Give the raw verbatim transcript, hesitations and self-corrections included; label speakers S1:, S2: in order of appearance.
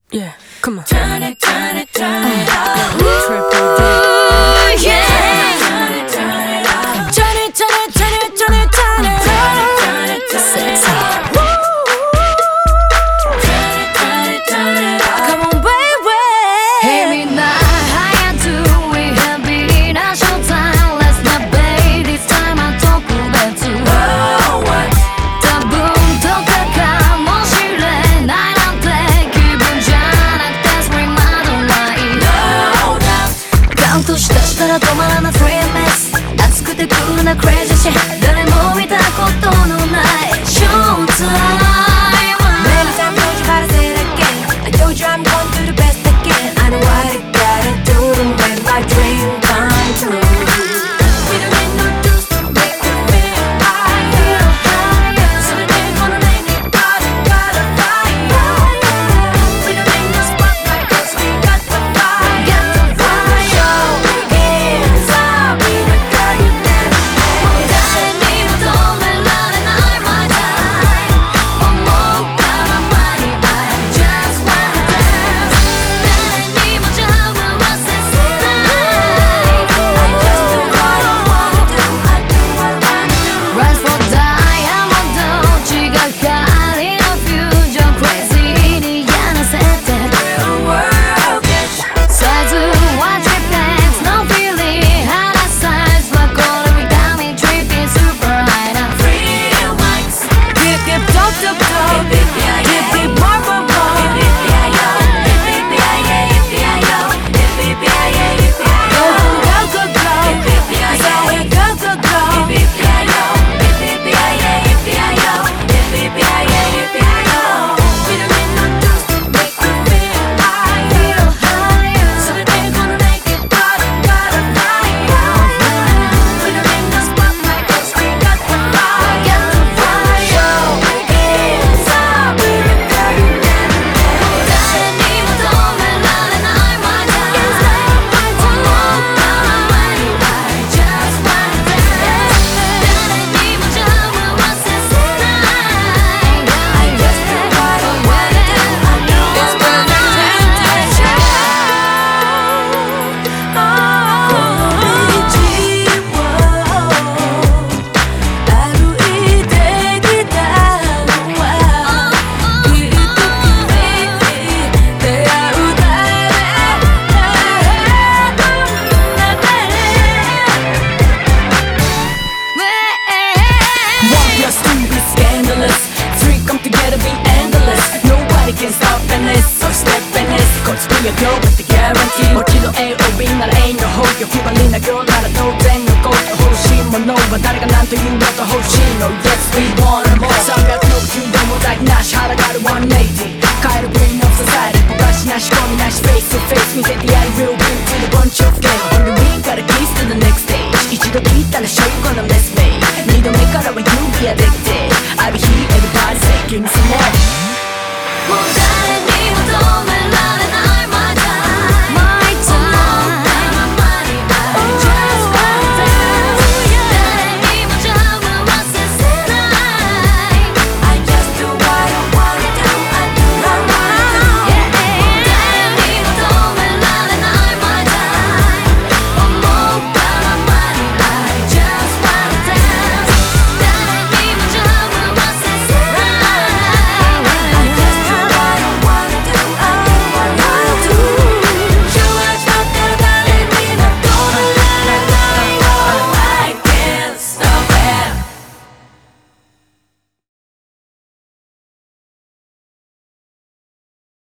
S1: Yeah, come on.
S2: Turn it, turn it, turn it up.
S1: Triple D.
S2: Ooh, yeah. Turn it, turn it up.
S1: Turn it, turn it, turn it, turn it, turn it.
S2: Turn it, turn it, turn it
S1: Sexy.
S2: up. Turn it, turn it, turn it up.
S1: Come on, baby.
S3: Hey midnight, how you do? We have been a showtime. Let's not play this time. I talk about you.
S2: Oh, what?
S3: 多分どこかもしれないなんて気分じゃなくて Scream I don't like
S2: No doubt.
S3: カウントしたしたら止まらない Free Mix 熱くてクールな Crazy shit 誰も見たことのない Showtime
S1: Many times told you how to say it again. I told you I'm gonna do the best I can. I know what I gotta do to make my dream come true. We don't need no juice to make me feel higher. So we're gonna make it gotta, gotta fire. We don't need no spotlight 'cause we got the fire.
S3: Got the fire.
S1: Hands up, we the girl you never had.
S3: 誰にも止められない My time 思ったままに I just wanna dance 誰にも邪魔はさせない
S1: I just do what I wanna do. I do what I do.
S3: Rise for diamond 血がかりのフュージョン Crazy にやらせて
S1: Real world bitch.
S3: サイズは Triplex No feeling 肌サイズはこれ見た目 Tripping super high な
S1: Real mics. Dip dip top top top. Dip dip more more more. Go go go go. That's how it go go go. We don't need no juice to make you feel higher. So we're gonna make it gotta, gotta fire. We don't need no spotlight 'cause we got the fire.
S3: Got the fire.
S1: Hands up, we the girl you never had.
S3: 誰にも止められない My time 思ったままに I just wanna dance 誰にも邪魔はさせない I just do what I wanna do I know
S1: It's
S3: what I
S1: perfect time to shine. 하루 이 되기다 와. 이 내 하루 One plus two is scandalous. Three come together be endless. Nobody can stop in this. So step in this. Cause we are go with the guarantee. 멋지도 A O B 날 ain't no hope. 휘발린 나교 나라도 된 no go. 호신 뭐 너와 다르가 난또 유명도 호신. Oh yes we want more. 성벽 높은 너무 like 나 살아가는 one eighty. 가이로 bring up society. 부가시 나시 고민 나시 face to face. We say the I will bring to the bunch of game. On the we got a keys to the next stage. 이치도 있다는 show you